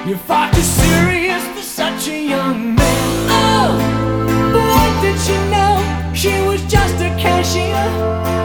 You're far too serious for such a young man. Oh, but what did she know? She was just a cashier.